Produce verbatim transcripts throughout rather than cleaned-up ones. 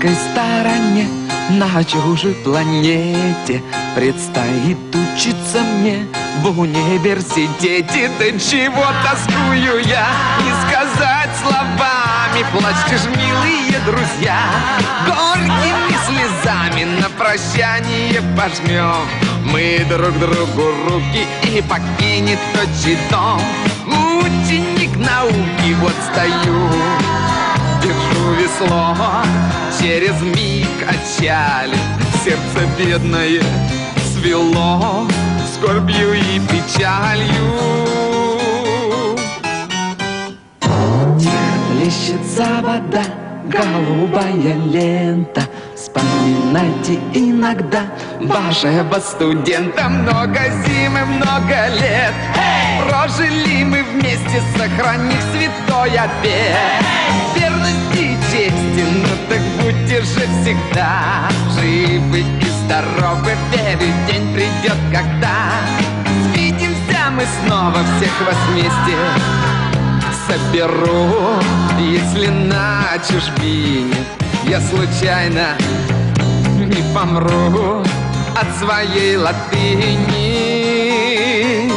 далекой стороне, на чужой планете предстоит учиться мне в университете. Да чего тоскую я, не сказать словами. Плачьте ж, милые друзья, горькими слезами на прощание пожмем мы друг другу руки, и покинет отчий дом ученик науки. Вот стою, держу весло, через миг отчали, сердце бедное свело скорбью и печалью. Плещется вода, голубая лента. Вспоминайте иногда вашего студента. Много зим и много лет прожили мы вместе, сохранив святой обет верности и чести. Ну так будьте же всегда живы и здоровы, верю, день придет, когда свидимся мы снова, всех вас вместе соберу. Если на чужбине я случайно не помру от своей латыни.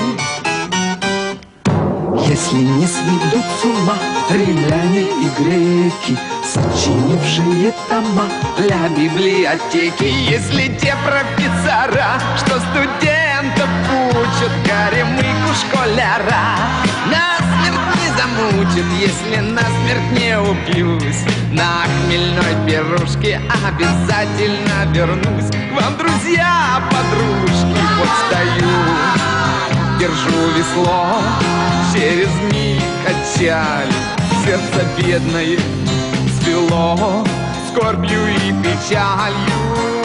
Если не сведут с ума римляне и греки, сочинившие тома для библиотеки, если те профессора, что студентов учат, горемыку школяра насмерть не замучат, если насмерть не убьюсь, на хмельной пирушке обязательно вернусь к вам, друзья, подружки. Вот стою, держу весло, через миг отчали, сердце бедное свело скорбью и печалью.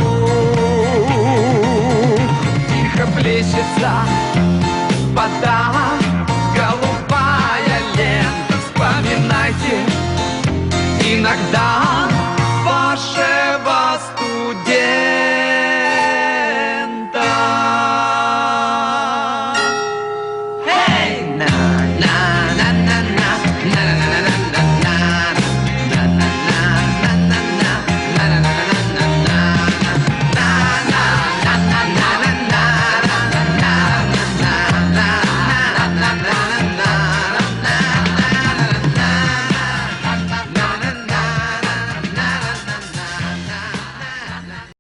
Тихо плещется вода, голубая лента. Вспоминайте иногда